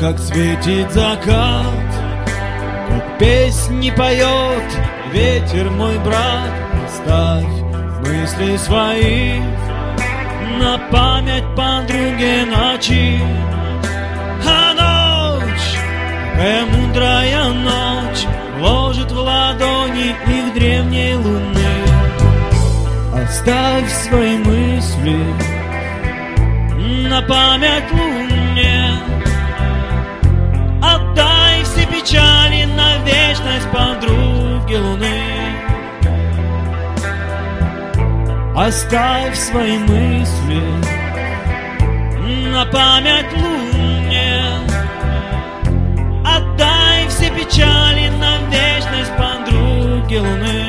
как светит закат, как песни поет ветер, мой брат. Оставь мысли свои на память подруге ночи. А ночь, какая мудрая ночь, ложит в ладони их древней луны. Оставь свои мысли на память луне. Отдай все печали на вечность подруге луны. Оставь свои мысли на память луне. Отдай все печали на вечность подруге луны.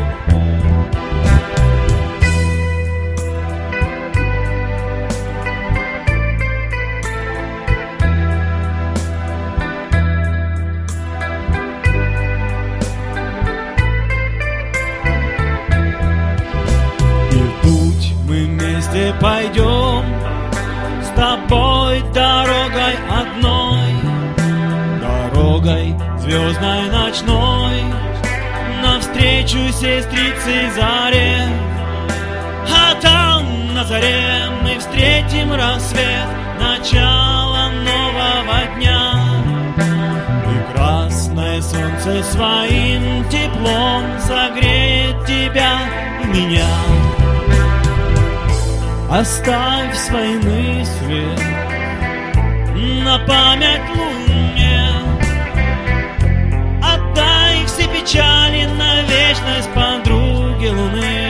Пойдем с тобой дорогой одной, дорогой звездной ночной, навстречу сестрице заре. А там на заре мы встретим рассвет, начало нового дня. И красное солнце своим теплом согреет тебя и меня. Оставь свои мысли на память луне. Отдай все печали на вечность подруге луны.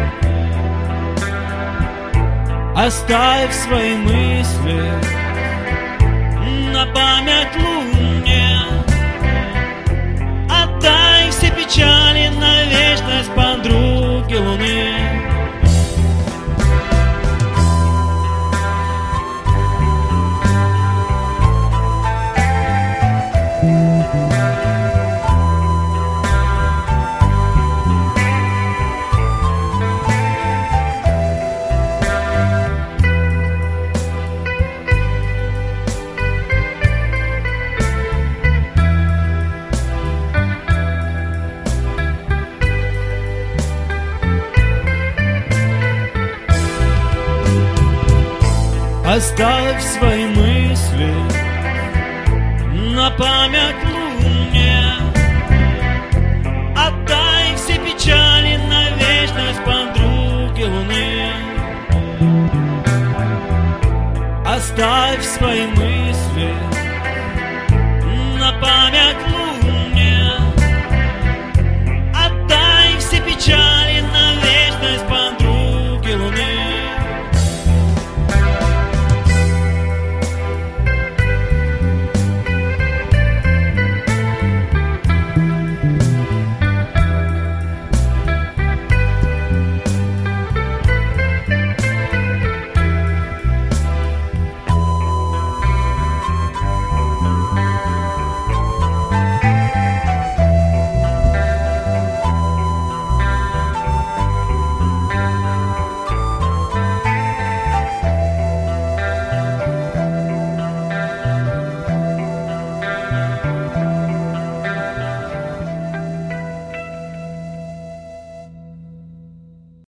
Оставь свои мысли на память луне. Отдай все печали на вечность подруге луны. Оставь свои мысли на память луне. Отдай все печали на вечность подруге луны. Оставь свои мысли на память